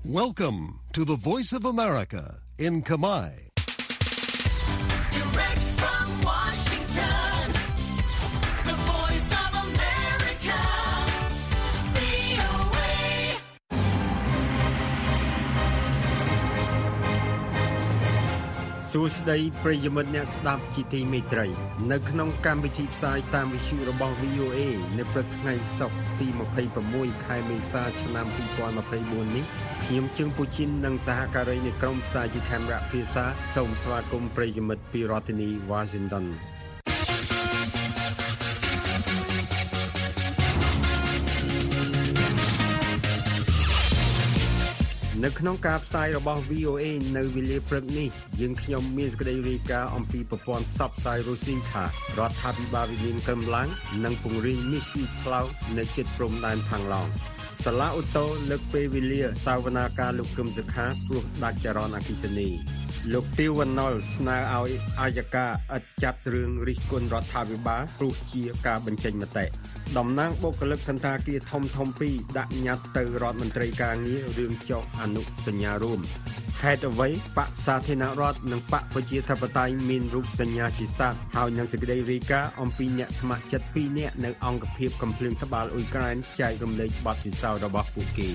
Welcome to the Voice of America in Kamai. Direct from Washington, the Voice of America, VOA. សួស្តីប្រិយមិត្តអ្នកស្ដាប់ជាទីមេត្រីនៅក្នុងកម្មវិធីផ្សាយតាមវិទ្យុរបស់ VOA នៅព្រឹកថ្ងៃសុក្រទី26ខែមេសាឆ្នាំ2024នេះខ្ញុំជើងពូជីននិងសហការីនៃក្រុមផ្សាយជាខេមរៈភាសាសូមស្វាគមន៍ប្រិយមិត្តពីរដ្ឋធានី Washingtonនៅក្នុងការផ្សាយរបស់ VOA នៅវេលាព្រឹកនេះយើងខ្ញុំមានសេចក្តីរាយការណ៍អំពីប្រព័ន្ធផ្សព្វផ្សាយរុស្ស៊ីថារដ្ឋាភិបាលវិមានក្រឹមឡើងនិងពង្រីកមីស៊ីផ្លោកនៅជិតព្រំដែនផាំងឡង់សាឡាអូតូលើកពេលវេលាសាវនាការលោកកឹមសុខាព្រោះដាច់ចរន្តអគ្គិសនីលោកទីវវណ្ណុលស្នើឲ្យអាយកាឥតចាប់រឿងរិះគន់រដ្ឋាភិបាលព្រោះជាការបញ្ចេញមតិតំណាងបុគ្គលិកសន្តាគារធំពីរដាក់ញត្តិទៅរដ្ឋមន្ត្រីការងាររឿងចុះអនុសញ្ញារួមហេតុអ្វីបកសាធារណរដ្ឋនិងបកប្រជាធិបតេយ្យមានរូបសញ្ញាជាសាស្ត្រហើយនឹងសេចក្តីរាយការណ៍អំពីអ្នកស្ម័គ្រចិត្ត2នាក់នៅអង្គភាពកំភ្លើងត្បាល់អ៊ុយក្រែនចែករំលែកបទពិសោធន៍របស់ពួកគេ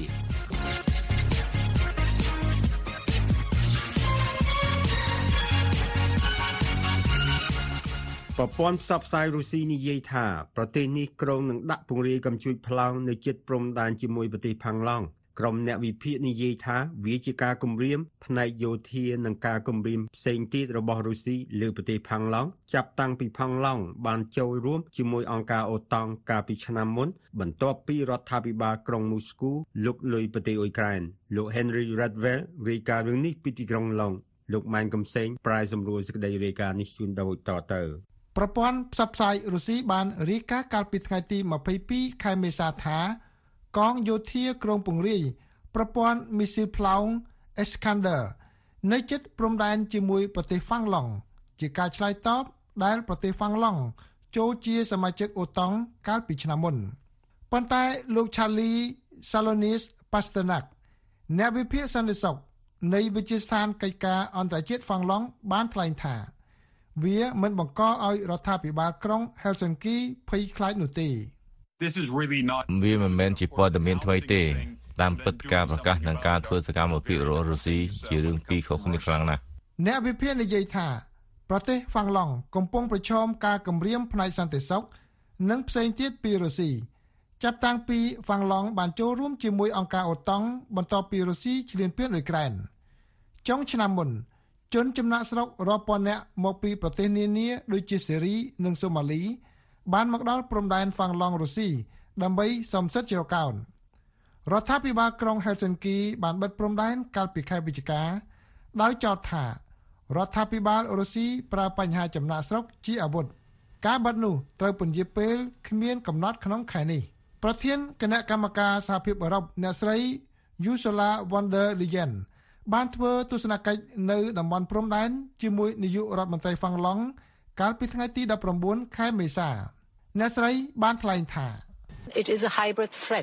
ប្រព័ន្ធផ្សព្វផ្សាយរុស្ស៊ីនិយាយថាប្រទេសនេះក្រុងនឹងដាក់ពង្រាយកំជួចប្លង់នៅជិតព្រំដែនជាមួយប្រទេសផាំងឡង់ក្រុមអ្នកវិភាគនិយាយថាវាជាការគំរាមផ្នែកយោធានិងការគំរាមផ្សេងទៀតរបស់រុស្ស៊ីលើប្រទេសផាំងឡង់ចាប់តាំងពីផាំងឡង់បានចូលរួមជាមួយអង្គការអូតង់កាលពីឆ្នាំមុនបន្ទាប់ពីរដ្ឋាភិបាលក្រុងមូស្គូលុកលុយប្រទេសអ៊ុយក្រែនលោក Henry Redwell រាយការណ៍រឿងនេះពីទីក្រុងឡុងលោកម៉ែនកំសែងប្រាយសម្រួលសេចក្តីរាយការណ៍នេះជូនដូចតទៅប្រព័ន្ធផ្សព្វផ្សាយរុស្ស៊ីបានរាយការណ៍កាលពីថ្ងៃទី22ខែមេសាថាកងយោធាក្រុងពង្រាយប្រព័ន្ធមីស៊ីលផ្លោង Iskander នៅជិតព្រំដែនជាមួយប្រទេសហ្វាំងឡង់ជាការឆ្លើយតបដែលប្រទេសហ្វាំងឡង់ចូលជាសមាជិកអូតង់កាលពីឆ្នាំមុនប៉ុន្តែលោក Charlie Salonis Pasternak អ្នកវិភាគសន្តិសុខនៃវិទ្យាស្ថានកិច្ចការអន្តរជាតិហ្វាំងឡង់បានថ្លែងថាវាមិនបង្កឲ្យរដ្ឋាភិបាលក្រុង Helsinki ភ័យខ្លាចនោះទេវាមិនមែនជាព័ត៌មានថ្មីទេតាមពិតការប្រកាសនឹងការធ្វើសកម្មភាពរបស់រុស្ស៊ីជារឿងពីរខុសគ្នាខ្លាំងណាស់អ្នកវិភាគនិយាយថាប្រទេសហ្វាំងឡង់កំពុងប្រឈមការគំរាមផ្នែកសន្តិសុខនិងផ្សេងទៀតពីរុស្ស៊ីចាប់តាំងពីហ្វាំងឡង់បានចូលរួមជាមួយអង្គការអូតង់បន្ទាប់ពីរុស្ស៊ីឈ្លានពានអ៊ុយក្រែនចុងឆ្នាំមុនជនចំណាក់ស្រុករាប់ពាន់នាក់មកពីប្រទេសនានាដូចជាសេរីនិងសូម៉ាលីបានមកដល់ព្រំដែនហ្វាំងឡង់រុស្ស៊ីដើម្បីសំសិទ្ធជ្រកកោនរដ្ឋាភិបាលក្រុង Helsinki បានបិទព្រំដែនកាលពីខែវិច្ឆិកាដោយចោទថារដ្ឋាភិបាលរុស្ស៊ីប្រើបញ្ហាចំណាក់ស្រុកជាអាវុធការបិទនោះត្រូវពន្យាពេលគ្មានកំណត់ក្នុងខែនេះប្រធានគណៈកម្មការសហភាពអឺរ៉ុបអ្នកស្រី Ursula von der Leyen បានធ្វើទស្សនកិច្ចនៅតំបន់ព្រំដែនជាមួយនាយករដ្ឋមន្ត្រីហ្វាំងឡង់កាលពីថ្ងៃទី19ខែមេសាអ្នកស្រីបានថ្លែងថា It is a hybrid threat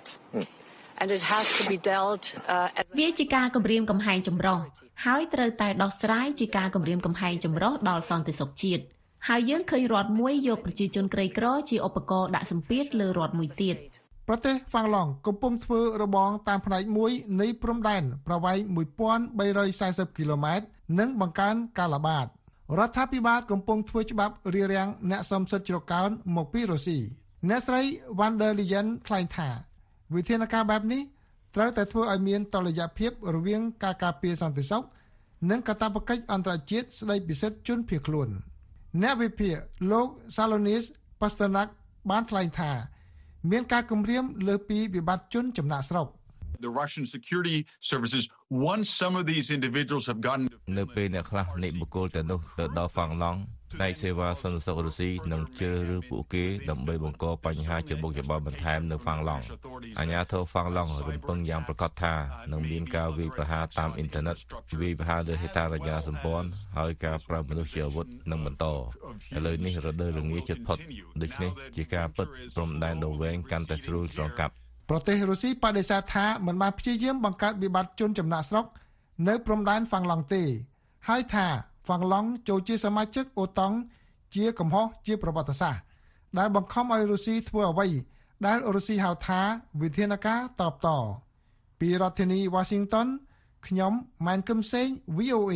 and it has to be dealt as វាជាការគំរាមកំហែងចម្រុះហើយត្រូវតែដោះស្រាយជាការគំរាមកំហែងចម្រុះដល់សន្តិសុខជាតិហើយយើងឃើញរដ្ឋមួយយកប្រជាជនក្រីក្រជាឧបករណ៍ដាក់សម្ពាធលើរដ្ឋមួយទៀតប្រទេសហ្វាំងឡង់កំពុងធ្វើរបងតាមផ្នែកមួយនៃព្រំដែនប្រវែង 1340 គីឡូម៉ែត្រនិងបង្កើនការល្បាតរដ្ឋាភិបាលកំពុងធ្វើច្បាប់រារាំងអ្នកសំសិទ្ធជ្រកកោនមកពីរុស្ស៊ីអ្នកស្រី Van der Leyen ថ្លែងថាវិធានការបែបនេះត្រូវតែធ្វើឲ្យមានតុល្យភាពរវាងការការពារសន្តិសុខនិងកាតព្វកិច្ចអន្តរជាតិស្តីពីសិទ្ធិជនភៀសខ្លួនអ្នកវិភាគលោក Salonis Pasternak បានថ្លែងថាមានការគំរាមលើពីវិបត្តិជនចំណាក់ស្រុក The Russian security services once some of these individuals have gotten នៅពេលអ្នកខ្លះនៃបុគ្គលទៅនោះទៅដល់ហ្វាំងឡង់ផ្នែកសេវាសន្តិសុខរុស្ស៊ីនឹងជ្រើសរើសពួកគេដើម្បីបង្កបញ្ហាច្បុកច្បល់បន្ថែមនៅហ្វាំងឡង់អាជ្ញាធរហ្វាំងឡង់រំពឹងយ៉ាងប្រកាសថានឹងមានការវាយប្រហារតាមអ៊ីនធឺណិតវាយប្រហារលើហេដ្ឋារចនាសម្ព័ន្ធហើយការប្រើមនុស្សជាអាវុធនឹងបន្តឥឡូវនេះរដូវរងាជិតផុតដូច្នេះជាការពិតព្រំដែនដ៏វែងកាន់តែស្រួលស្រង់កាប់ប្រទេសរុស្ស៊ីបដិសេធថាមិនបានព្យាយាមបង្កើតវិបត្តិជនចំណាក់ស្រុកនៅព្រំដែនហ្វាំងឡង់ទេហើយថាហ្វាំងឡង់ចូលជាសមាជិកអូតង់ជាកំហុសជាប្រវត្តិសាស្ត្រដែលបង្ខំឲ្យរុស្ស៊ីធ្វើអ្វីដែលរុស្ស៊ីហៅថាវិធានការតបតពីរដ្ឋធានី Washington ខ្ញុំម៉ែនគឹមសេង VOA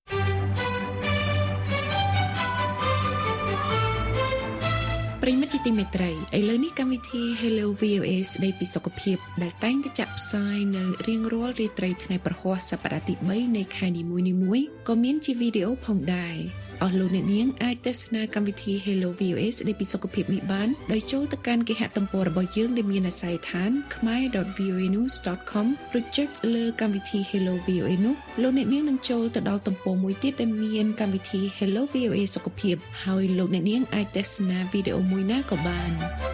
ប្រិមិត្តជាទីមេត្រីឥឡូវនេះកម្មវិធី Hello VOA ស្ដីពីសុខភាពដែលតែងតែចាក់ផ្សាយនៅរៀងរាល់រាត្រីថ្ងៃប្រហ័សសប្តាហ៍ទី3នៃខែនីមួយៗក៏មានជាវីដេអូផងដែរអស់លោកអ្នកនាងអាចទស្សនាកម្មវិធី Hello VOA ស្ដីពីសុខភាពនេះបានដោយចូលទៅកាន់គេហទំព័ររបស់យើងដែលមានអាសយដ្ឋាន khmer.voanews.com ឬចុចលើកម្មវិធី Hello VOA នោះលោកអ្នកនាងនឹងចូលទៅដល់ទំព័រមួយទៀតដែលមានកម្មវិធី Hello VOA សុខភាពហើយលោកអ្នកនាងអាចទស្សនាវីដេអូមួយណាក៏បាន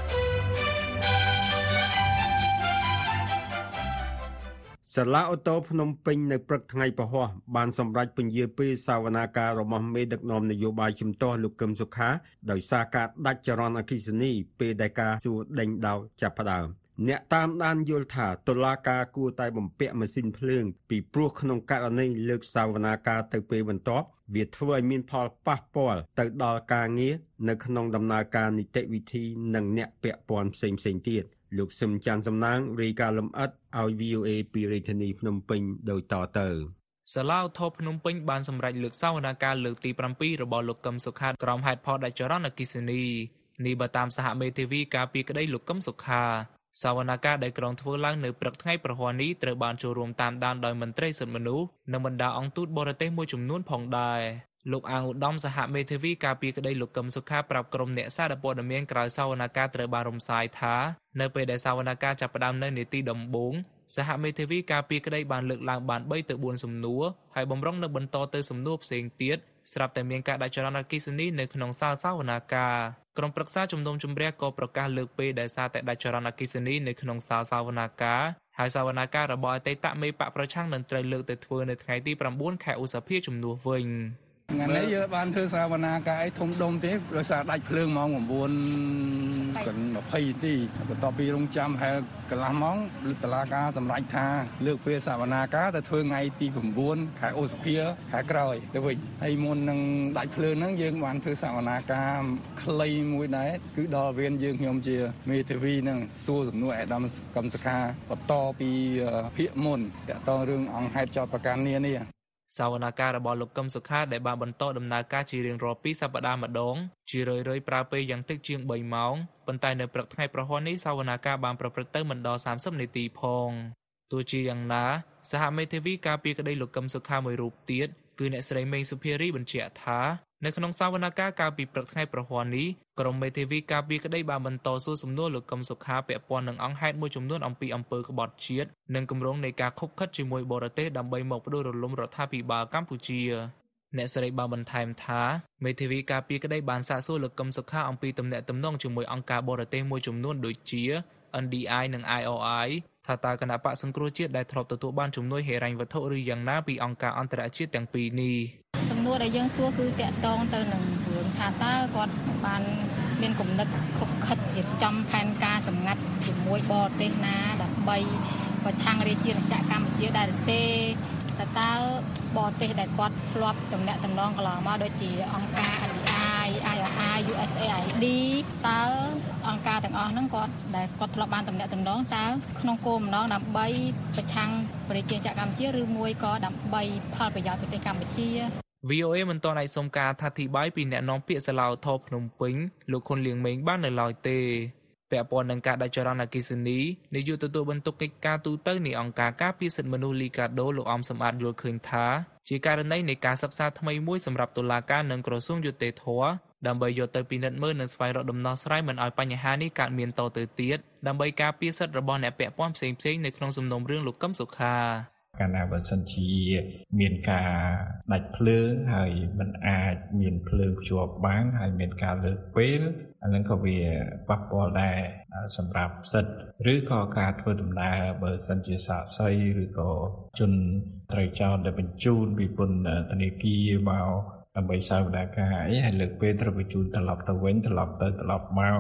សាលាអូតូភ្នំពេញនៅព្រឹកថ្ងៃពហុបានសម្រេចពន្យាពេលសវនាការរបស់មេដឹកនាំនយោបាយជំទាស់លោកកឹមសុខាដោយសារការដាច់ចរន្តអគ្គិសនីពេលដែលការសួរដេញដោលចាប់ផ្ដើមអ្នកតាមដានយល់ថាតុលាការគួរតែបំពាក់ម៉ាស៊ីនភ្លើងពីព្រោះក្នុងករណីលើកសវនាការទៅពេលបន្ទាប់វាធ្វើឲ្យមានផលប៉ះពាល់ទៅដល់ការងារនៅក្នុងដំណើរការនីតិវិធីនិងអ្នកពាក់ព័ន្ធផ្សេងៗទៀតលោកសឹមច័ន្ទសំណាងរាយការណ៍លម្អិតឲ្យ VOA ពីរាជធានីភ្នំពេញដូចតទៅសាលាឧទ្ធរភ្នំពេញបានសម្រេចលើកសវនាការលើកទី7របស់លោកកឹមសុខាក្រោមហេតុផលដាច់ចរន្តអគ្គិសនីនេះបើតាមសហមេធាវីការពីក្តីលោកកឹមសុខាសវនាការដែលក្រុងធ្វើឡើងនៅព្រឹកថ្ងៃប្រហ័សនេះត្រូវបានចូលរួមតាមដានដោយមន្ត្រីសិទ្ធិមនុស្សនិងបណ្ដាអង្គទូតបរទេសមួយចំនួនផងដែរលោកអាងឧត្តមសហមេធាវីការពីក្តីលោកកឹមសុខាប្រាប់ក្រុមអ្នកសារព័ត៌មានក្រៅសវនាការត្រូវបានរំសាយថានៅពេលដែលសវនាការចាប់ផ្ដើមនៅនាទីដំបូងសហមេធាវីការពីក្តីបានលើកឡើងបាន3ទៅ4សំណួរហើយបំរុងនៅបន្តទៅសំណួរផ្សេងទៀតស្រាប់តែមានការដាច់ចរន្តអគ្គិសនីនៅក្នុងសាលសវនាការក្រុមប្រឹក្សាជំនុំជម្រះក៏ប្រកាសលើកពេលដែលសារតែដាច់ចរន្តអគ្គិសនីនៅក្នុងសាលសវនាការហើយសវនាការរបស់អតីតមេបកប្រឆាំងនឹងត្រូវលើកទៅធ្វើនៅថ្ងៃទី9ខែឧសភាជំនួសវិញថ្ងៃនេះយើងបានធ្វើសវនាការអីធំដុំទេដោយសារដាច់ភ្លើងម៉ោង9:20នាទីបន្ទាប់ពីរងចាំហើយកន្លះម៉ោងតុលាការសម្រេចថាលើកពេលសវនាការទៅធ្វើថ្ងៃទី9ខែឧសភាខែក្រោយទៅវិញហើយមុននឹងដាច់ភ្លើងហ្នឹងយើងបានធ្វើសវនាការខ្លីមួយដែរគឺដល់វេនយើងខ្ញុំជាមេធាវីហ្នឹងសួរសំណួរអាដាមកឹមសុខាបន្តពីភាគមុនតាក់ទងរឿងអង្គហេតុចោទប្រកាន់នានាសវនាការរបស់លោកកឹមសុខាដែលបានបន្តដំណើរការជារៀងរាល់2សប្តាហ៍ម្ដងជារឿយៗប្រើពេលយ៉ាងតិចជាង3ម៉ោងប៉ុន្តែនៅព្រឹកថ្ងៃប្រហ័សនេះសវនាការបានប្រព្រឹត្តទៅមិនដល់30នាទីផងទោះជាយ៉ាងណាសហមេធាវីការពីក្តីលោកកឹមសុខាមួយរូបទៀតគឺអ្នកស្រីមេងសុភារីបញ្ជាក់ថានៅក្នុងសវនាការកាលពីព្រឹកថ្ងៃប្រហ័សនេះក្រុមមេធាវីការពីក្តីបានបន្តសួរសំណួរលោកកឹមសុខាពាក់ព័ន្ធនឹងអង្គហេតុមួយចំនួនអំពីអំពើក្បត់ជាតិនិងគម្រោងនៃការខុបខិតជាមួយបរទេសដើម្បីមកផ្ដួលរលំរដ្ឋាភិបាលកម្ពុជាអ្នកស្រីបានបន្ថែមថាមេធាវីការពីក្តីបានសាកសួរលោកកឹមសុខាអំពីទំនាក់ទំនងជាមួយអង្គការបរទេសមួយចំនួនដូចជា NDI និង IOI ថាតើគណៈបកសង្គ្រោះជាតិដែលធ្លាប់ទទួលបានជំនួយហិរញ្ញវត្ថុឬយ៉ាងណាពីអង្គការអន្តរជាតិទាំងពីរនេះសំណួរដែលយើងសួរគឺតាក់ទងទៅនឹងរឿងថាតើគាត់បានមានគំនិតខុបខិតរៀបចំផែនការសម្ងាត់ជាមួយបរទេសណាដើម្បីប្រឆាំងរាជាណាចក្រកម្ពុជាដែរទេតើបរទេសដែលគាត់ធ្លាប់ទំនាក់ទំនងកន្លងមកដូចជាអង្គការ NDI, IOI, USAID តើអង្គការទាំងអស់ហ្នឹងគាត់ធ្លាប់បានទំនាក់ទំនងតើក្នុងគោលបំណងដើម្បីប្រឆាំងប្រជាជាតិកម្ពុជាឬមួយក៏ដើម្បីផលប្រយោជន៍ប្រទេសកម្ពុជា VOA មិនទាន់អាចសុំការអធិប្បាយពីអ្នកនាំពាក្យសាលាឧទ្ធរភ្នំពេញលោកខុនលៀងមេងបាននៅឡើយទេពាក់ព័ន្ធនឹងការដាច់ចរន្តអគ្គិសនីនាយកទទួលបន្ទុកកិច្ចការទូតនៃអង្គការការពារសិទ្ធិមនុស្សលីកាដូលោកអំសំអាតយល់ឃើញថាជាករណីនៃការសិក្សាថ្មីមួយសម្រាប់តុលាការនិងក្រសួងយុត្តិធម៌ដើម្បីយកទៅពិនិត្យមើលនិងស្វែងរកដំណោះស្រាយមិនឲ្យបញ្ហានេះកើតមានតទៅទៀតដើម្បីការពារសិទ្ធិរបស់អ្នកពាក់ព័ន្ធផ្សេងៗនៅក្នុងសំណុំរឿងលោកកឹមសុខាកាលណាបើសិនជាមានការដាច់ភ្លើងហើយមិនអាចមានភ្លើងភ្ជាប់បានហើយមានការលើកពេលអានឹងក៏វាប៉ះពាល់ដែរសម្រាប់សិទ្ធិឬក៏ការធ្វើដំណើរបើសិនជាសាកសីឬក៏ជនត្រូវចោទដែលបញ្ជូនពីពន្ធនាគារមកដើម្បីសវនាការអីហើយលើកពេលត្រូវបញ្ជូនត្រឡប់ទៅវិញត្រឡប់ទៅត្រឡប់មក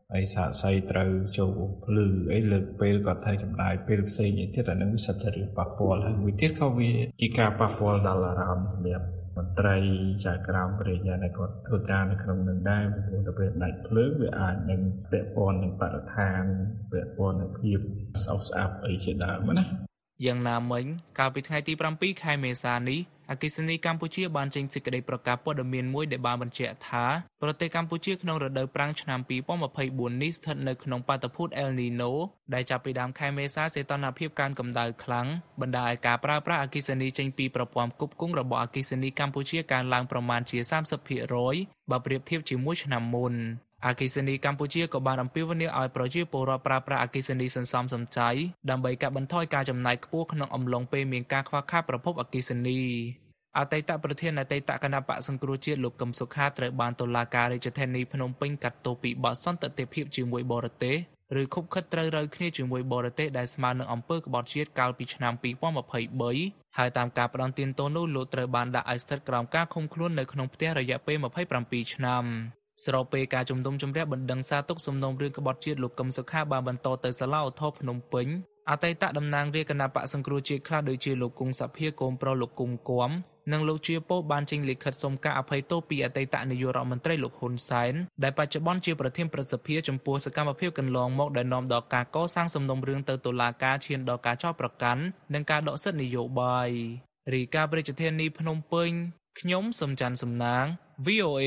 ហើយសាកសីត្រូវចូលភ្លឺអីលើកពេលគាត់ថាចំណាយពេលផ្សេងទៀតអានឹងវាសិតតែរឿងប៉ះពាល់ហើយមួយទៀតក៏វាជាការប៉ះពាល់ដល់អារម្មណ៍សម្រាប់មន្ត្រីចៅក្រមព្រះញ្ញាដែលគាត់ធ្វើការនៅក្នុងនឹងដែរព្រោះតែពេលដាច់ភ្លើងវាអាចនឹងពាក់ព័ន្ធនឹងបរិស្ថានពាក់ព័ន្ធនឹងភាពស្អុះស្អាប់អីជាដើមណាយ៉ាងណាមិញកាលពីថ្ងៃទី7ខែមេសានេះអគ្គិសនីកម្ពុជាបានចេញសេចក្តីប្រកាសព័ត៌មានមួយដែលបានបញ្ជាក់ថាប្រទេសកម្ពុជាក្នុងរដូវប្រាំងឆ្នាំ2024នេះស្ថិតនៅក្នុងបាតុភូត El Nino ដែលចាប់ពីដើមខែមេសាសីតុណ្ហភាពកើនកម្ដៅខ្លាំងបណ្ដាលឲ្យការប្រើប្រាស់អគ្គិសនីចេញពីប្រព័ន្ធផ្គត់ផ្គង់របស់អគ្គិសនីកម្ពុជាកើនឡើងប្រមាណជា 30% បើប្រៀបធៀបជាមួយឆ្នាំមុនអគ្គិសនីកម្ពុជាក៏បានអំពាវនាវឲ្យប្រជាពលរដ្ឋប្រើប្រាស់អគ្គិសនីសន្សំសំចៃដើម្បីកាត់បន្ថយការចំណាយខ្ពស់ក្នុងអំឡុងពេលមានការខ្វះខាតប្រភពអគ្គិសនីអតីតប្រធានអតីតគណៈបក្សសង្គ្រោះជាតិលោកកឹមសុខាត្រូវបានតុលាការរាជធានីភ្នំពេញកាត់ទោសពីបទសន្តិភាពជាមួយបរទេសឬខុបខិតត្រូវរើគ្នាជាមួយបរទេសដែលស្មើនឹងអំពើក្បត់ជាតិកាលពីឆ្នាំ2023ហើយតាមការផ្ដន្ទាទោសនោះលោកត្រូវបានដាក់ឲ្យស្ថិតក្រោមការឃុំខ្លួននៅក្នុងផ្ទះរយៈពេល27ឆ្នាំស្របពេលការជំនុំជម្រះបណ្ដឹងសារទុកសំណុំរឿងក្បត់ជាតិលោកកឹមសុខាបានបន្តទៅសាលាឧទ្ធរភ្នំពេញអតីតតំណាងរាជគណៈបក្សសង្គ្រោះជាតិខ្លះដូចជាលោកគង់សភាកូនប្រុសលោកគង់គំនិងលោកជាពោបានចេញលិខិតសុំការអភ័យទោសពីអតីតនាយករដ្ឋមន្ត្រីលោកហ៊ុនសែនដែលបច្ចុប្បន្នជាប្រធានប្រសិទ្ធភាពចំពោះសកម្មភាពកន្លងមកដែលនាំដល់ការកសាងសំណុំរឿងទៅតុលាការឈានដល់ការចោទប្រកាន់និងការដកសិទ្ធិនយោបាយរីការាជធានីភ្នំពេញខ្ញុំសំច័ន្ទសំណាង VOA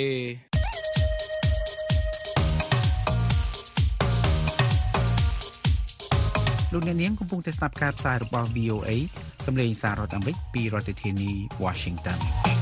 លោកអ្នកនាងកំពុងតែស្ដាប់ការផ្សាយរបស់ VOA សម្លេងសាររដ្ឋអាមេរិកពីរដ្ឋធានី Washington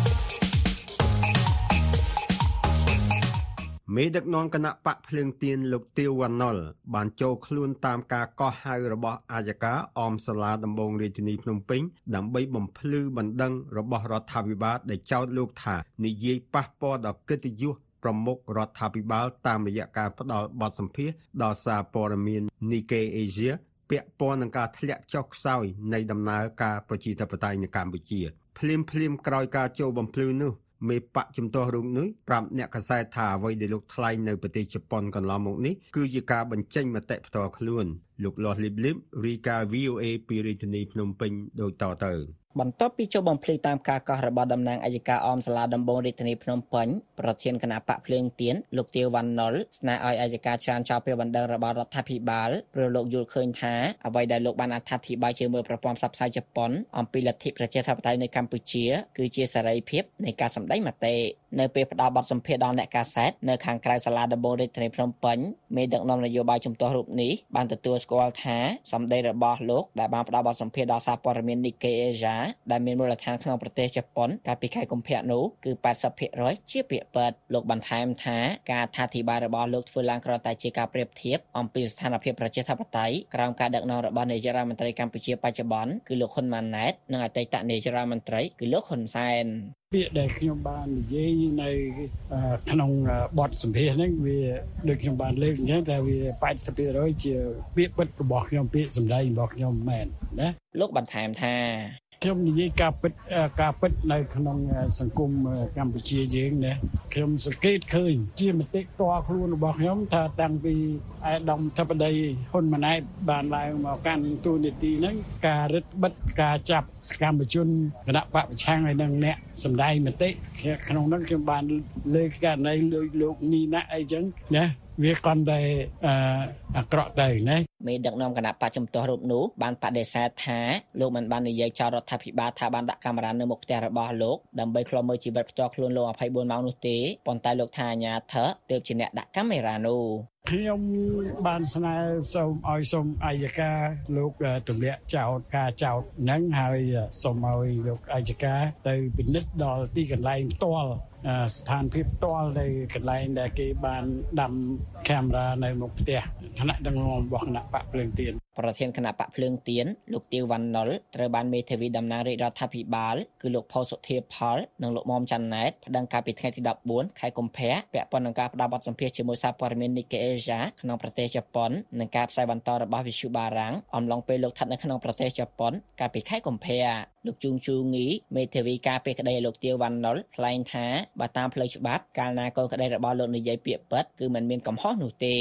មេដឹកនាំគណៈបកភ្លើងទៀនលោកទាវវណ្ណុលបានចូលខ្លួនតាមការកោះហៅរបស់អាយកាអមសាលាដំបងរាជធានីភ្នំពេញដើម្បីបំភ្លឺបណ្ដឹងរបស់រដ្ឋាភិបាលដែលចោទលោកថានិយាយប៉ះពាល់ដល់កិត្តិយសប្រមុខរដ្ឋាភិបាលតាមរយៈការផ្ដល់បទសម្ភាសន៍ដល់សារព័ត៌មាន Nikkei Asiaពាក់ព័ន្ធនឹងការធ្លាក់ចុះខ្សោយនៃដំណើរការប្រជាធិបតេយ្យនៅកម្ពុជាភ្លាមក្រោយការចូលបំភ្លឺនោះមេបកជំទាស់រូបនោះប្រាប់អ្នកកាសែតថាអ្វីដែលលោកថ្លែងនៅប្រទេសជប៉ុនកន្លងមកនេះគឺជាការបញ្ចេញមតិផ្ទាល់ខ្លួនលោកលាស់លីបរីកា VOA ពីរាជធានីភ្នំពេញដូចតទៅបន្ទាប់ពីចូលបំភ្លឺតាមការកោះរបស់តំណាងអัยការអមសាលាដំបងរាជធានីភ្នំពេញប្រធានគណៈបកភ្លើងទៀនលោកទាវវណ្ណុលស្នើឲ្យអัยការច្រានចោលពេលបណ្ដឹងរបស់រដ្ឋាភិបាលព្រោះលោកយល់ឃើញថាអ្វីដែលលោកបានអត្ថាធិប្បាយជាមួយប្រព័ន្ធផ្សព្វផ្សាយជប៉ុនអំពីលទ្ធិប្រជាធិបតេយ្យនៅកម្ពុជាគឺជាសេរីភាពនៃការសម្ដែងមតិនៅពេលផ្ដល់បទសម្ភាសន៍ដល់អ្នកកាសែតនៅខាងក្រៅសាលាដំបងរាជធានីភ្នំពេញមេដឹកនាំនយោបាយជំទាស់រូបនេះបានទទួលស្គាល់ថាសម្ដីរបស់លោកដែលបានផ្ដល់បទសម្ភាសន៍ដល់សារព័ត៌មាន Nikkei Asia ដែលមានមូលដ្ឋានក្នុងប្រទេសជប៉ុនកាលពីខែកុម្ភៈនោះគឺ 80% ជាពាក្យពិតលោកបន្ថែមថាការអត្ថាធិប្បាយរបស់លោកធ្វើឡើងគ្រាន់តែជាការប្រៀបធៀបអំពីស្ថានភាពប្រជាធិបតេយ្យក្រោមការដឹកនាំរបស់នាយករដ្ឋមន្ត្រីកម្ពុជាបច្ចុប្បន្នគឺលោកហ៊ុនម៉ាណែតនិងអតីតនាយករដ្ឋមន្ត្រីគឺលោកហ៊ុនសែនពាក្យដែលខ្ញុំបាននិយាយនៅក្នុងបទសម្ភាសន៍ហ្នឹងវាដូចខ្ញុំបានលើកអញ្ចឹងថាវា 80% ជាពាក្យពិតរបស់ខ្ញុំពាក្យសម្ដីរបស់ខ្ញុំមែនណាលោកបន្ថែមថាខ្ញុំនិយាយការពិតនៅក្នុងសង្គមកម្ពុជាយើងណាខ្ញុំសង្កេតឃើញជាមតិផ្ទាល់ខ្លួនរបស់ខ្ញុំថាតាំងពីអាយដាមធិបតីហ៊ុនម៉ាណែតបានឡើងមកកាន់តួនាទីហ្នឹងការរឹតបន្តឹងការចាប់សកម្មជនគណៈបកប្រឆាំងហើយនឹងអ្នកសម្ដែងមតិក្នុងហ្នឹងខ្ញុំបានលើកករណីលោកនីណាអីចឹងណាវាកាន់តែអាក្រក់ទៅណាមេដឹកនាំគណៈបកជំទាស់រូបនោះបានបដិសេធថាលោកមិនបាននិយាយចោទរដ្ឋាភិបាលថាបានដាក់កាមេរ៉ានៅមុខផ្ទះរបស់លោកដើម្បីឃ្លាំមើលជីវិតផ្ទាល់ខ្លួនលោក24ម៉ោងនោះទេប៉ុន្តែលោកថាអាជ្ញាធរទើបជាអ្នកដាក់កាមេរ៉ានោះខ្ញុំបានស្នើសូមអัยការលោកទម្លាក់ចោទការចោទហ្នឹងហើយសូមឲ្យលោកអัยការទៅពិនិត្យដល់ទីកន្លែងផ្ទាល់ស្ថានភាពផ្ទាល់នៃកន្លែងដែលគេបានដាំកាមេរ៉ានៅមុខផ្ទះឋានៈដឹកនាំរបស់គណៈបកភ្លើងទៀនប្រធានគណៈបកភ្លើងទៀនលោកទាវវណ្ណុលត្រូវបានមេធាវីតំណាងរាជរដ្ឋាភិបាលគឺលោកផុសសុធាផលនិងលោកមុំច័ន្ទណែតប្តឹងកាលពីថ្ងៃទី14ខែកុម្ភៈពាក់ព័ន្ធនឹងការផ្ដល់បទសម្ភាសន៍ជាមួយសារព័ត៌មាន Nikkei Asia ក្នុងប្រទេសជប៉ុននិងការផ្សាយបន្តរបស់វិទ្យុបារាំងអំឡុងពេលលោកស្ថិតនៅក្នុងប្រទេសជប៉ុនកាលពីខែកុម្ភៈលោកជូងជូងីមេធាវីការពីក្តីលោកទាវវណ្ណុលថ្លែងថាបើតាមផ្លូវច្បាប់កាលណាកូនក្តីរបស់លោកនិយាយពាក្យពិតគឺមិនមានកំហុសនោះទេ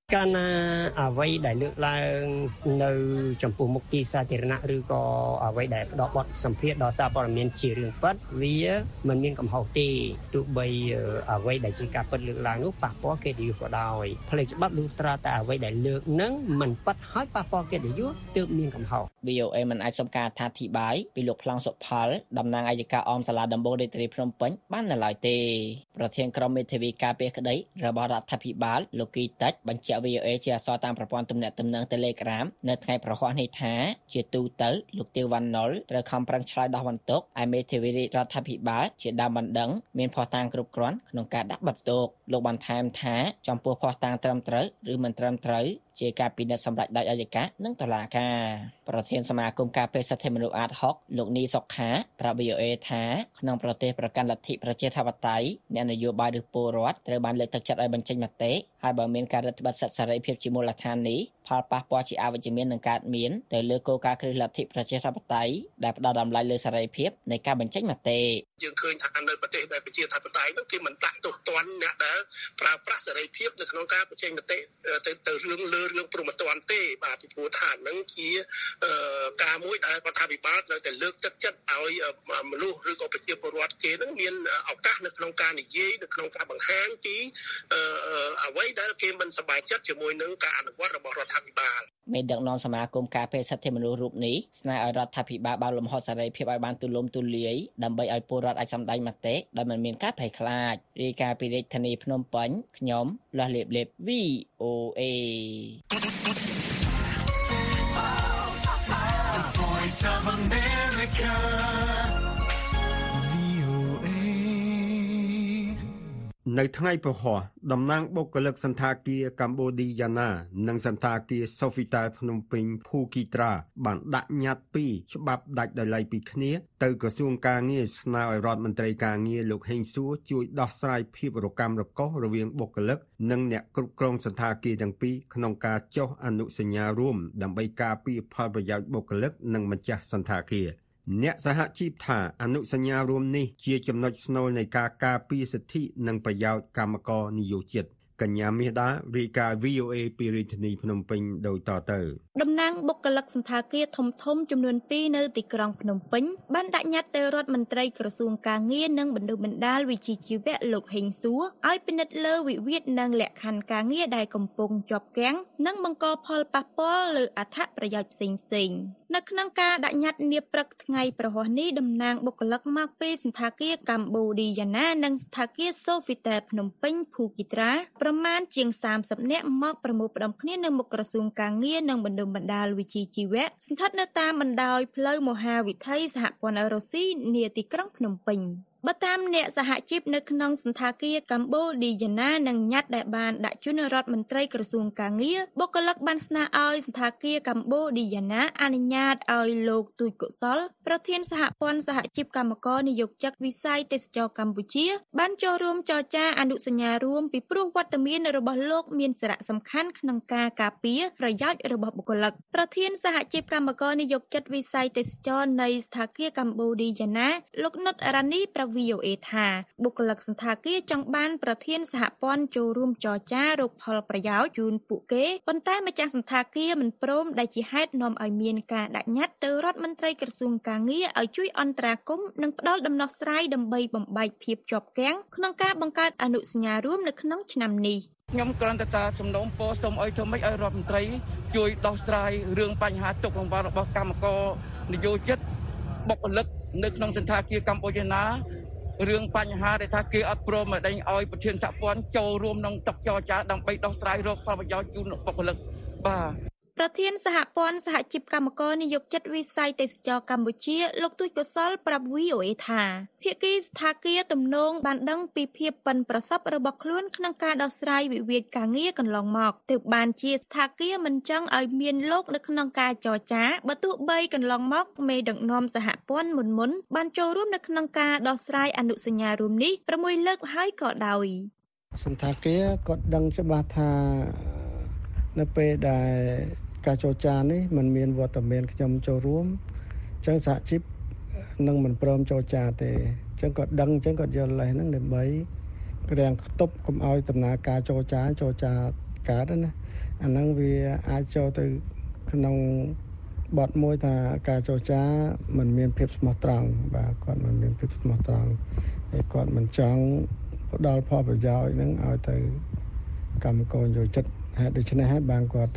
កាលណាអ្វីដែលលើកឡើងនៅចំពោះមុខទីសាធារណៈឬក៏អ្វីដែលផ្ដល់បទសម្ភាសន៍ដល់សារព័ត៌មានជារឿងពិតវាមិនមានកំហុសទេទោះបីអ្វីដែលជាការពិតលើកឡើងនោះប៉ះពាល់កិត្តិយសក៏ដោយផ្លេចច្បាប់លុះត្រាតែអ្វីដែលលើកនឹងមិនពិតហើយប៉ះពាល់កិត្តិយសទើបមានកំហុស VOA មិនអាចសុំការអធិប្បាយពីលោកប្លង់សុផលតំណាងអัยការអមសាលាដំបងរាជធានីភ្នំពេញបាននៅឡើយទេប្រធានក្រុមមេធាវីការពារក្តីរបស់រដ្ឋាភិបាលលោកគីតិចបញ្ជាក់ VOA ជាអសរតាមប្រព័ន្ធទំនាក់ទំនង Telegram នៅថ្ងៃប្រហ័សនេះថាជាទូទៅលោកទាវវណ្ណុលត្រូវខំប្រឹងឆ្លើយដោះបន្ទុកឯមេធាវីរដ្ឋាភិបាលជាដើមបណ្ដឹងមានភស្តុតាងគ្រប់គ្រាន់ក្នុងការដាក់បន្ទុកលោកបានថែមថាចំពោះភស្តុតាងត្រឹមត្រូវឬមិនត្រឹមត្រូវជាការពិនិត្យសម្រាប់ដោយអัยការនិងតុលាការប្រធានសមាគមការពារសិទ្ធិមនុស្សអាត6លោកនីសុខាប្រាប់ VOA ថាក្នុងប្រទេសប្រកាន់លទ្ធិប្រជាធិបតេយ្យអ្នកនយោបាយឬពលរដ្ឋត្រូវបានលើកទឹកចិត្តឲ្យបញ្ចេញមតិហើយបើមានការរឹតបន្តឹងសិទ្ធិសេរីភាពជាមូលដ្ឋាននេះផលប៉ះពាល់ជាអវិជ្ជមាននឹងកើតមានទៅលើគោលការណ៍គ្រឹះលទ្ធិប្រជាធិបតេយ្យដែលផ្ដល់តម្លៃលើសេរីភាពនៃការបញ្ចេញមតិយើងឃើញថានៅប្រទេសដែលប្រជាធិបតេយ្យនោះគេមិនដាក់ទោសទណ្ឌអ្នកដែលប្រើប្រាស់សេរីភាពនៅក្នុងការបញ្ចេញមតិទៅរឿងលើរឿងព្រមត្តនទេបាទពីព្រោះថានឹងជាការមួយដែលរដ្ឋាភិបាលត្រូវតែលើកទឹកចិត្តឲ្យមនុស្សឬក៏ប្រជាពលរដ្ឋគេនឹងមានឱកាសនៅក្នុងការនិយាយនៅក្នុងការបង្ហាញពីអ្វីដែលគេមិនសប្បាយចិត្តជាមួយនឹងការអនុវត្តរបស់រដ្ឋាភិបាលមេដឹកនាំសមាគមការពារសិទ្ធិមនុស្សរូបនេះស្នើឲ្យរដ្ឋាភិបាលបើកលំហសេរីភាពឲ្យបានទូលំទូលាយដើម្បីឲ្យពលរដ្ឋអាចសម្ដែងមតិដោយមិនមានការភ័យខ្លាចរាយការណ៍ពីរាជធានីភ្នំពេញខ្ញុំលាស់លេបលេប VOA Voice of America VOA នៅថ្ងៃពហុតំណាងបុគ្គលិកសន្តាគារកម្ពុជាយ៉ាណានិងសន្តាគារ Sofitel ភ្នំពេញ Phukitra បានដាក់ញត្តិពីរច្បាប់ដាច់ដោយឡែកពីគ្នាទៅក្រសួងការងារស្នើឲ្យរដ្ឋមន្ត្រីការងារលោកហេងសួរជួយដោះស្រាយភាពរកាំរកូសរវាងបុគ្គលិកនិងអ្នកគ្រប់គ្រងសន្តាគារទាំងពីរក្នុងការចុះអនុសញ្ញារួមដើម្បីការពារផលប្រយោជន៍បុគ្គលិកនិងម្ចាស់សន្តាគារអ្នកសហជីពថាអនុសញ្ញារួមនេះជាចំណុចស្នូលនៃការការពារសិទ្ធិនិងប្រយោជន៍កម្មករនិយោជិតកញ្ញាមាសដារាយការណ៍ VOA ពីរាជធានីភ្នំពេញដូចតទៅតំណាងបុគ្គលិកសន្តាគារធំចំនួន2នៅទីក្រុងភ្នំពេញបានដាក់ញត្តិទៅរដ្ឋមន្ត្រីក្រសួងការងារនិងបណ្ដុះបណ្ដាលវិជ្ជាជីវៈលោកហេងសួរឲ្យពិនិត្យលើវិវាទនិងលក្ខខណ្ឌការងារដែលកំពុងជាប់គាំងនិងបង្កផលប៉ះពាល់លើអត្ថប្រយោជន៍ផ្សេងៗនៅក្នុងការដាក់ញត្តិនាព្រឹកថ្ងៃប្រហ័សនេះតំណាងបុគ្គលិកមកពីសន្តាគារកម្ពុជាយ៉ាណានិងសន្តាគារ Sofitel ភ្នំពេញ Phukitra ប្រមាណជាង30នាក់មកប្រមូលផ្ដុំគ្នានៅមុខក្រសួងការងារនិងបណ្ដុះបណ្ដាលវិជ្ជាជីវៈស្ថិតនៅតាមបណ្ដោយផ្លូវមហាវិថីសហព័ន្ធរុស្ស៊ីនាទីក្រុងភ្នំពេញបើតាមអ្នកសហជីពនៅក្នុងសន្តាគារកម្ពុជាយ៉ាណានិងញត្តិដែលបានដាក់ជូនរដ្ឋមន្ត្រីក្រសួងការងារបុគ្គលិកបានស្នើឲ្យសន្តាគារកម្ពុជាយ៉ាណាអនុញ្ញាតឲ្យលោកទូចកុសលប្រធានសហព័ន្ធសហជីពកម្មករនិយោជិតវិស័យទេសចរកម្ពុជាបានចូលរួមចរចាអនុសញ្ញារួមពីព្រោះវត្តមានរបស់លោកមានសារៈសំខាន់ក្នុងការការពារប្រយោជន៍របស់បុគ្គលិកប្រធានសហជីពកម្មករនិយោជិតវិស័យទេសចរនៃសន្តាគារកម្ពុជាយ៉ាណាលោកនុតរ៉ានីVOA ថាបុគ្គលិកសន្តាគារចង់បានប្រធានសហព័ន្ធចូលរួមចរចារកផលប្រយោជន៍ជូនពួកគេប៉ុន្តែម្ចាស់សន្តាគារមិនព្រមដែលជាហេតុនាំឲ្យមានការដាក់ញត្តិទៅរដ្ឋមន្ត្រីក្រសួងការងារឲ្យជួយអន្តរាគមន៍និងផ្ដល់ដំណោះស្រាយដើម្បីបំបែកភាពជាប់គាំងក្នុងការបង្កើតអនុសញ្ញារួមនៅក្នុងឆ្នាំនេះខ្ញុំគ្រាន់តែថាសំណូមពរសូមឲ្យធ្វើម៉េចឲ្យរដ្ឋមន្ត្រីជួយដោះស្រាយរឿងបញ្ហាទុក្ខលំបាករបស់កម្មករនិយោជិតបុគ្គលិកនៅក្នុងសន្តាគារកម្ពុជាណារឿងបញ្ហាដែលថាគេអត់ព្រមឲ្យប្រធានសហព័ន្ធចូលរួមក្នុងតុចរចាដើម្បីដោះស្រាយរកផលប្រយោជន៍ជូនបុគ្គលិកបាទប្រធានសហព័ន្ធសហជីពកម្មករនិយោជិតវិស័យទេសចរកម្ពុជាលោកទូចកុសលប្រាប់ VOA ថាភាគីសន្តាគារទំនងបានដឹងពីភាពប៉ិនប្រសប់របស់ខ្លួនក្នុងការដោះស្រាយវិវាទការងារកន្លងមកទើបបានជាសន្តាគារមិនចង់ឲ្យមានលោកនៅក្នុងការចរចាបើទោះបីកន្លងមកមេដឹកនាំសហព័ន្ធមុនបានចូលរួមនៅក្នុងការដោះស្រាយអនុសញ្ញារួមនេះ6លើកហើយក៏ដោយសន្តាគារគាត់ដឹងច្បាស់ថានៅពេលដែលការចរចានេះมันមានវត្តមានខ្ញុំចូលរួមអញ្ចឹងសហជីពនឹងមិនព្រមចរចាទេអញ្ចឹងគាត់ដឹងអញ្ចឹងគាត់យកលេសហ្នឹងដើម្បីរាំងខ្ទប់កុំឲ្យដំណើរការចរចាកើតណាអអាហ្នឹងវាអាចចូលទៅក្នុងបទមួយថាការចរចាมันមានភាពស្មោះត្រង់បាទគាត់មិនមានភាពស្មោះត្រង់ហើយគាត់មិនចង់ផ្ដល់ផលប្រយោជន៍ហ្នឹងឲ្យទៅកម្មករយោជិតហើយដូច្នេះហើយបានគាត់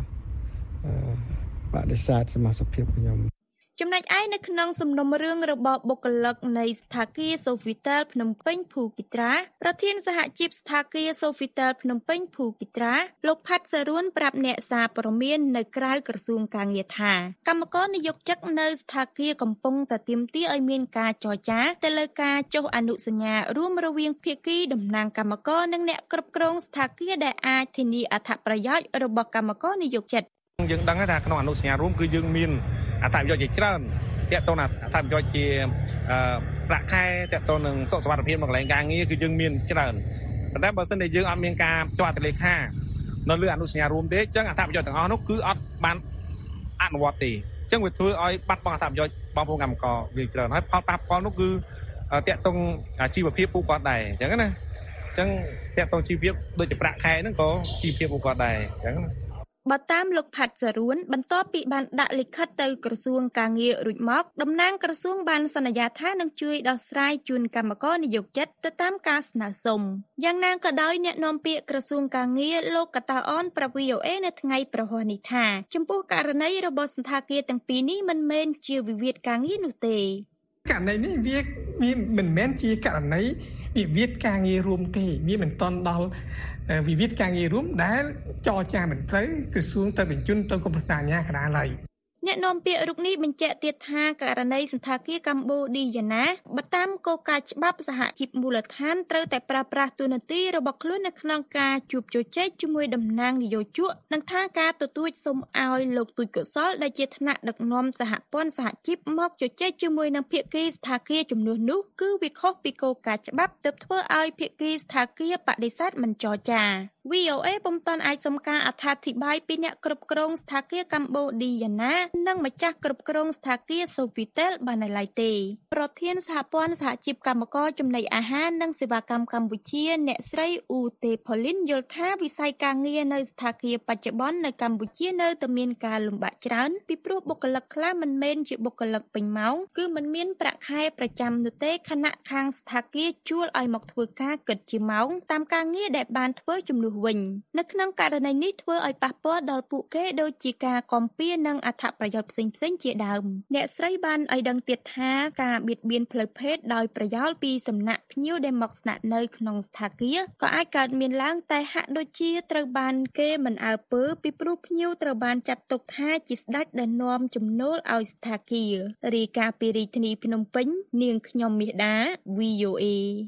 បដិសេធសមាជិកភាពខ្ញុំចំណែកឯនៅក្នុងសំណុំរឿងរបស់បុគ្គលិកនៃស្ថាគារ Sofitel ភ្នំពេញភូគីត្រាប្រធានសហជីពស្ថាគារ Sofitel ភ្នំពេញភូគីត្រាលោកផាត់សារួនប្រាប់អ្នកសារព័ត៌មាននៅក្រៅក្រសួងកាងារថាកម្មករនិយោជិតនៅស្ថាគារកំពុងតែទាមទារឲ្យមានការចរចាទៅលើការចុះអនុសញ្ញារួមរវាងភាគីតំណាងកម្មករនិងអ្នកគ្រប់គ្រងស្ថាគារដែលអាចធានាអត្ថប្រយោជន៍របស់កម្មករនិយោជិតយើងដឹងថាក្នុងអនុសញ្ញារួមគឺយើងមានអត្ថប្រយោជន៍ជាច្រើនទាក់ទងនឹងអត្ថប្រយោជន៍ជាប្រាក់ខែទាក់ទងនឹងសុខសុវត្ថិភាពនៅកន្លែងការងារគឺយើងមានច្រើនប៉ុន្តែបើសិនតែយើងអត់មានការចុះហត្ថលេខានៅលើអនុសញ្ញារួមទេអញ្ចឹងអត្ថប្រយោជន៍ទាំងអស់នោះគឺអត់បានអនុវត្តទេអញ្ចឹងវាធ្វើឲ្យបាត់បង់អត្ថប្រយោជន៍បងប្អូនកម្មករវាច្រើនហើយផលប៉ះពាល់នោះគឺទាក់ទងជីវភាពពួកគាត់ដែរអញ្ចឹងណាអញ្ចឹងទាក់ទងជីវភាពដូចជាប្រាក់ខែហ្នឹងក៏ជីវភាពពួកគាត់ដែរអញ្ចឹងណាបើតាមលោកផាត់សារួនបន្ទាប់ពីបានដាក់លិខិតទៅក្រសួងកាងាររួចមកតំណាងក្រសួងបានសន្យាថានឹងជួយដោះស្រាយជូនកម្មករនិយោជិតទៅតាមការស្នើសុំយ៉ាងណាក៏ដោយអ្នកនាំពាក្យក្រសួងកាងារលោកកតាអនប្រាប់ VOA នៅថ្ងៃប្រហ័សនេះថាចំពោះករណីរបស់សន្តាគារទាំងពីរនេះមិនមែនជាវិវាទកាងារនោះទេករណីនេះវាមិនមែនជាករណីវិវាទការងាររួមទេវាមិនតន់ដល់វិវាទការងាររួមដែលចរចាមិនត្រូវក្រសួងទៅបញ្ជូនទៅក្រុមប្រឹក្សាអាជ្ញាកណ្ដាលឡើយ អ្នកនាំពាក្យរូបនេះបញ្ជាក់ទៀតថាករណីសន្តាគារកម្ពុជាយ៉ាណាបើតាមគោលការណ៍ច្បាប់សហជីពមូលដ្ឋានត្រូវតែប្រើប្រាស់ទូនាទីរបស់ខ្លួននៅក្នុងការជួបជជែកជាមួយតំណាងនយោជកនិងថាការទទូចសូមឲ្យលោកទូចកុសលដែលជាថ្នាក់ដឹកនាំសហព័ន្ធសហជីពមកជជែកជាមួយនឹងភាគីសន្តាគារចំនួននោះគឺវាខុសពីគោលការណ៍ច្បាប់ទើបធ្វើឲ្យភាគីសន្តាគារបដិសេធមិនចរចា VOA ពុំតាន់អាចសុំការអត្ថាធិប្បាយពីអ្នកគ្រប់គ្រងសន្តាគារកម្ពុជាយ៉ាណានិងម្ចាស់គ្រប់គ្រងសន្តាគារ Sofitel បាននៅឡើយទេប្រធានសហព័ន្ធសហជីពកម្មករចំណីអាហារនិងសេវាកម្មកម្ពុជាអ្នកស្រីអ៊ូទេផូលីនយល់ថាវិស័យការងារនៅសន្តាគារបច្ចុប្បន្ននៅកម្ពុជានៅតែមានការលំបាកច្រើនពីព្រោះបុគ្គលិកខ្លះមិនមែនជាបុគ្គលិកពេញម៉ោងគឺមិនមានប្រាក់ខែប្រចាំនោះទេខណៈខាងសន្តាគារជួលឲ្យមកធ្វើការគិតជាម៉ោងតាមការងារដែលបានធ្វើជំនួសវិញនៅក្នុងករណីនេះធ្វើឲ្យប៉ះពាល់ដល់ពួកគេដូចជាការកំពារនិងអត្ថប្រយោជន៍ផ្សេងៗជាដើមអ្នកស្រីបានឲ្យដឹងទៀតថាការបៀតបៀនផ្លូវភេទដោយប្រយោលពីសំណាក់ភ្ញៀវដែលមកស្នាក់នៅក្នុងសន្តាគារក៏អាចកើតមានឡើងតែហាក់ដូចជាត្រូវបានគេមិនអើពើពីព្រោះភ្ញៀវត្រូវបានចាត់ទុកថាជាស្ដេចដែលនាំចំណូលឲ្យសន្តាគាររាយការណ៍ពីរាជធានីភ្នំពេញនាងខ្ញុំមាសដា VOA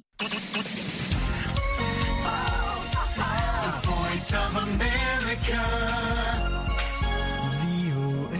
of America VOA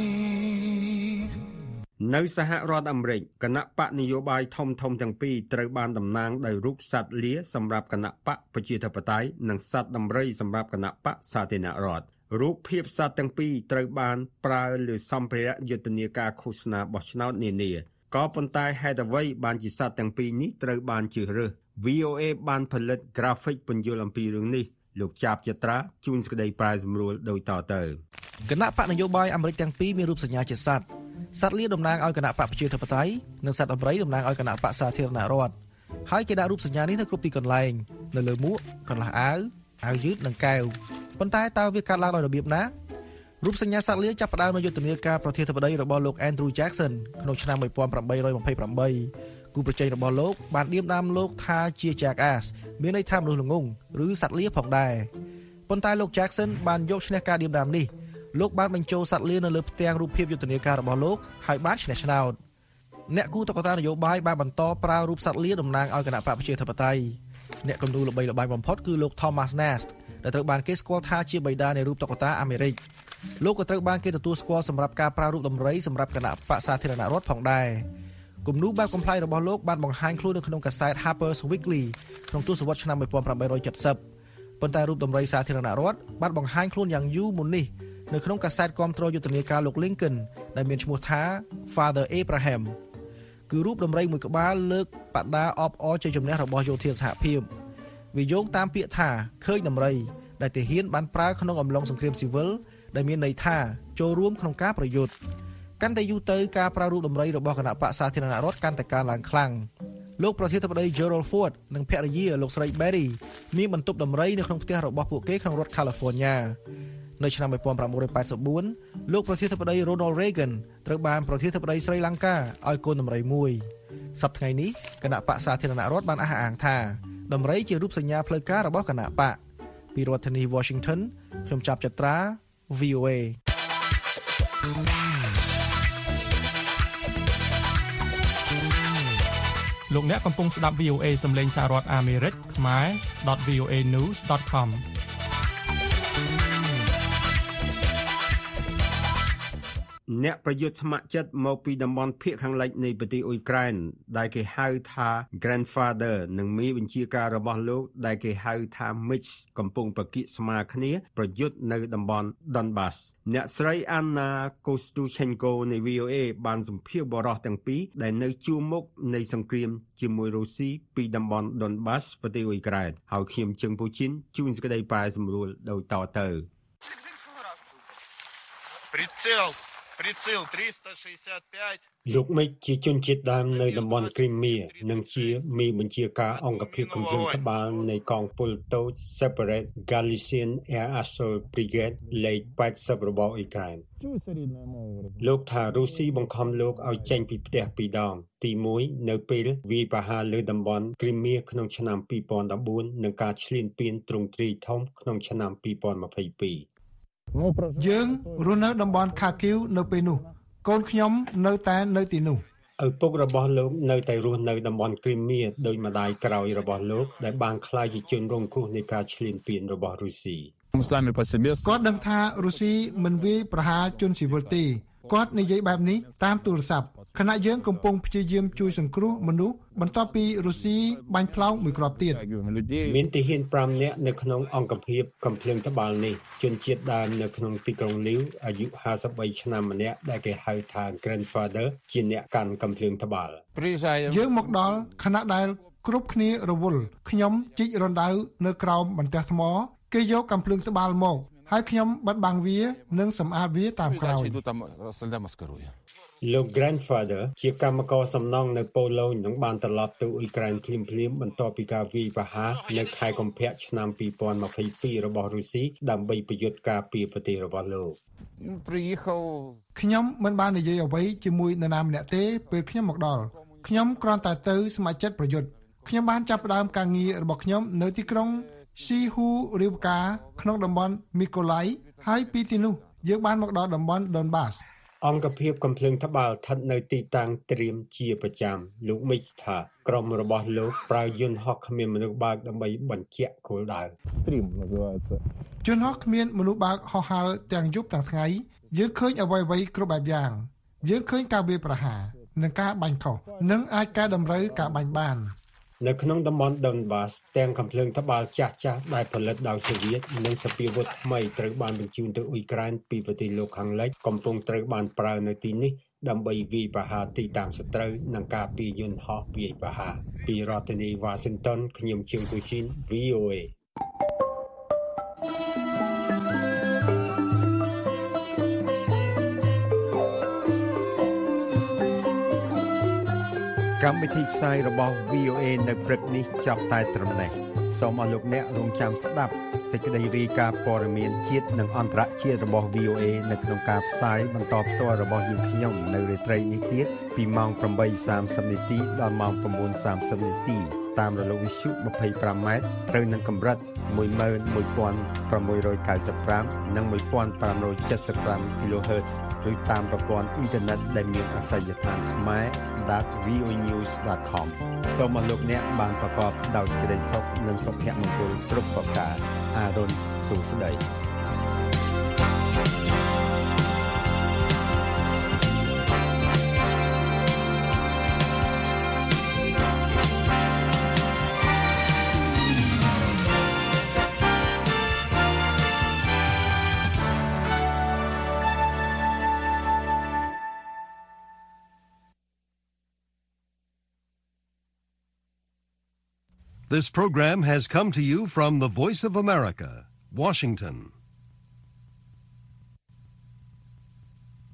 នៅសហរដ្ឋអាមេរិកគណៈបកនយោបាយធំទាំងពីរត្រូវបានតំណាងដោយរូបសត្វលាសម្រាប់គណៈបកប្រជាធិបតេយ្យនិងសត្វដំរីសម្រាប់គណៈបកសាធារណរដ្ឋរូបភាពសត្វទាំងពីរត្រូវបានប្រើលើសម្ភារៈយុទ្ធនាការឃោសនាបោះឆ្នោតនានាក៏ប៉ុន្តែហេតុអ្វីបានជាសត្វទាំងពីរនេះត្រូវបានជ្រើសរើស VOA បានផលិត graphic ពន្យល់អំពីរឿងនេះលោកចាប់ចត្រាជួនសេចក្តីប្រែសម្រួលដោយតទៅគណៈបកនយោបាយអាមេរិកទាំងពីរមានរូបសញ្ញាជាសត្វលាតំណាងឲ្យគណៈបកប្រជាធិបតេយ្យនិងសត្វដំរីតំណាងឲ្យគណៈបកសាធារណរដ្ឋហើយគេដាក់រូបសញ្ញានេះនៅគ្រប់ទីកន្លែងនៅលើមួកកន្លះអាវយឺតនិងកែវប៉ុន្តែតើវាកើតឡើងដោយរបៀបណារូបសញ្ញាសត្វលាចាប់ផ្ដើមនៅយុទ្ធនាការប្រធានាធិបតីរបស់លោក Andrew Jackson ក្នុងឆ្នាំ 1828 គូប្រជែងរបស់លោកបានដៀមដាមលោកថាជា Jackass មានន័យថាមនុស្សល្ងង់ឬសត្វលាផងដែរប៉ុន្តែលោក Jackson បានយកឈ្នះការដៀមដាមនេះលោកបានបញ្ចូលសត្វលានៅលើផ្ទាំងរូបភាពយុទ្ធនាការរបស់លោកហើយបានឈ្នះឆ្នោតអ្នកគូតុក្កតានយោបាយបានបន្តប្រើរូបសត្វលាតំណាងឲ្យគណៈបកប្រជាធិបតេយ្យអ្នកគំនូរល្បីល្បាញបំផុតគឺលោក Thomas Nast ដែលត្រូវបានគេស្គាល់ថាជាបិតានៃរូបតុក្កតាអាមេរិកលោកក៏ត្រូវបានគេទទួលស្គាល់សម្រាប់ការប្រើរូបដំរីសម្រាប់គណៈបកសាធារណរដ្ឋផងដែរគំនូរបែបកំប្លែងរបស់លោកបានបង្ហាញខ្លួននៅក្នុងកាសែត Harper's Weekly ក្នុងទសវត្សរ៍ឆ្នាំ 1870 ប៉ុន្តែរូបដំរីសាធារណរដ្ឋបានបង្ហាញខ្លួនយ៉ាងយូរមុននេះនៅក្នុងកាសែតគាំទ្រយុទ្ធនាការលោក Lincoln ដែលមានឈ្មោះថា Father Abraham គឺរូបដំរីមួយក្បាលលើកបដាអបអរជ័យជំនះរបស់យោធាសហភាពវាយោងតាមពាក្យថាឃើញដំរីដែលទាហានបានប្រើក្នុងអំឡុងសង្គ្រាមស៊ីវិលដែលមានន័យថាចូលរួមក្នុងការប្រយុទ្ធកាន់តែយូរទៅការប្រើរូបដំរីរបស់គណៈបក្សសាធារណរដ្ឋកាន់តែកើនឡើងខ្លាំងលោកប្រធានាធិបតី Gerald Ford និងភរិយាលោកស្រី Barry មានបន្ទប់ដំរីនៅក្នុងផ្ទះរបស់ពួកគេក្នុងរដ្ឋ California នៅឆ្នាំ1984លោកប្រធានាធិបតី Ronald Reagan ត្រូវបានប្រធានាធិបតីស្រីលង្កាឲ្យកូនដំរីមួយសប្តាហ៍ថ្ងៃនេះគណៈបក្សសាធារណរដ្ឋបានអះអាងថាដំរីជារូបសញ្ញាផ្លូវការរបស់គណៈបកពីរដ្ឋធានី Washington ខ្ញុំចាប់ចត្រា VOA លោកអ្នកកំពុងស្ដាប់ VOA សំឡេងសហរដ្ឋអាមេរិកខ្មែរ .voanews.com អ្នកប្រយុទ្ធស្ម័គ្រចិត្តមកពីតំបន់ភាគខាងលិចនៃប្រទេសអ៊ុយក្រែនដែលគេហៅថា Grandfather និងមេបញ្ជាការរបស់លោកដែលគេហៅថា Mix កំពុងប្រគៀកស្មារគ្នាប្រយុទ្ធនៅតំបន់ Donbas អ្នកស្រី Anna Kostuchenko នៃ VOA បានសម្ភាសន៍បរិសុទ្ធទាំងពីរដែលនៅជួរមុខនៃសង្គ្រាមជាមួយរុស្ស៊ីពីតំបន់ Donbas ប្រទេសអ៊ុយក្រែនហើយខ្ញុំជឹងពូជីនជួនសេចក្តីប្រែសម្រួលដោយតទៅ Прицел 365 លោកមេឃជាជនជាតិដើមនៅតំបន់គ្រីមៀនិងជាមេបញ្ជាការអង្គភាពកម្ពុជាក្បាលនៃកងពលតូច Separate Galician Air Assault Brigade លេខ80របស់អ៊ុយក្រែនលោកថារុស្ស៊ីបង្ខំលោកឲ្យចេញពីផ្ទះពីរដងទី1នៅពេលវាយប្រហារលើតំបន់គ្រីមៀក្នុងឆ្នាំ2014និងការឈ្លានពានទ្រង់ទ្រាយធំក្នុងឆ្នាំ2022 យើងរស់នៅតំបន់ខាគីវនៅពេលនោះកូនខ្ញុំនៅតែនៅទីនោះឪពុករបស់លោកនៅតែរស់នៅតំបន់គ្រីមៀដោយ ម្ដាយក្រោយរបស់លោកដែលបានក្លាយជាជនរងគ្រោះនៃការឈ្លានពានរបស់រុស្ស៊ីគាត់ដឹងថារុស្ស៊ីមិនវាយប្រហារជនស៊ីវិលទេគាត់និយាយបែបនេះតាមទូរស័ព្ទខណៈយើងកំពុងព្យាយាមជួយសង្គ្រោះមនុស្សបន្ទាប់ពីរុស្ស៊ីបាញ់ផ្លោងមួយគ្រាប់ទៀតមានទាហាន5នាក់នៅក្នុងអង្គភាពកំភ្លើងត្បាល់នេះជនជាតិដើមនៅក្នុងទីក្រុងលីវអាយុ53ឆ្នាំម្នាក់ដែលគេហៅថា Grandfather ជាអ្នកកាន់កំភ្លើងត្បាល់យើងមកដល់ខណៈដែលគ្រប់គ្នារវល់ខ្ញុំជីករណ្ដៅនៅក្រោមបន្ទះថ្មគេយកកំភ្លើងត្បាល់មកហើយខ្ញុំបិទបាំងវានិងសម្អាតវាតាមក្រោយលោក Grandfather ជាកម្មករសំណង់នៅប៉ូឡូញនិងបានត្រឡប់ទៅអ៊ុយក្រែនភ្លាមៗបន្ទាប់ពីការវាយប្រហារនៅខែកុម្ភៈឆ្នាំ2022របស់រុស្ស៊ីដើម្បីប្រយុទ្ធការពារប្រទេសរបស់លោកខ្ញុំមិនបាននិយាយអ្វីជាមួយនរណាម្នាក់ទេពេលខ្ញុំមកដល់ខ្ញុំគ្រាន់តែទៅស្ម័គ្រចិត្តប្រយុទ្ធខ្ញុំបានចាប់ផ្ដើមការងាររបស់ខ្ញុំនៅទីក្រុងស៊ីហ៊ូរីវកាក្នុងតំបន់មីកូឡៃហើយពីទីនោះយើងបានមកដល់តំបន់ Donbas អង្គភាពកំភ្លើងត្បាល់ស្ថិតនៅទីតាំងត្រៀមជាប្រចាំលោកមេឃថាក្រុមរបស់លោកប្រើយន្តហោះគ្មានមនុស្សបើកដើម្បីបញ្ជាក់គោលដៅយន្តហោះគ្មានមនុស្សបើកហោះហើរទាំងយប់ទាំងថ្ងៃយើងឃើញអ្វីៗគ្រប់បែបយ៉ាងយើងឃើញការវាយប្រហារនិងការបាញ់ខុសនិងអាចកែតម្រូវការបាញ់បាននៅក្នុងតំបន់ Donbas ទាំងកំភ្លើងត្បាល់ចាស់ៗដែលផលិតដោយសូវៀតនិងសភាវុធថ្មីត្រូវបានបញ្ជូនទៅអ៊ុយក្រែនពីប្រទេសលោកខាងលិចកំពុងត្រូវបានប្រើនៅទីនេះដើម្បីវាយប្រហារទីតាំងសត្រូវនិងការពារយន្តហោះវាយប្រហារពីរដ្ឋធានី Washington ខ្ញុំជឹងគូជីន VOAកម្មវិធីផ្សាយរបស់ VOA នៅព្រឹកនេះចាប់តែត្រឹមនេះសូមអរលោកអ្នករងចាំស្ដាប់សេចក្តីរាយការណ៍ព័ត៌មានជាតិនិងអន្តរជាតិរបស់ VOA នៅក្នុងការផ្សាយបន្តផ្ទាល់របស់យើងខ្ញុំនៅរាត្រីនេះទៀតពីម៉ោង 8:30 នាទីដល់ម៉ោង 9:30 នាទីតាមរលកវិទ្យុ 25 ម៉ែត្រត្រូវនឹងកម្រិត 11695 និង 1575 kHz ឬតាមប្រព័ន្ធអ៊ីនធឺណិតដែលមានអាសយដ្ឋានខ្មែរ.voanews.com សូមអរលោកអ្នកបានប្រកបដោយសេចក្តីសុខនិងសុភមង្គលគ្រប់ប្រការអារុនសួស្តី This program has come to you from the Voice of America, Washington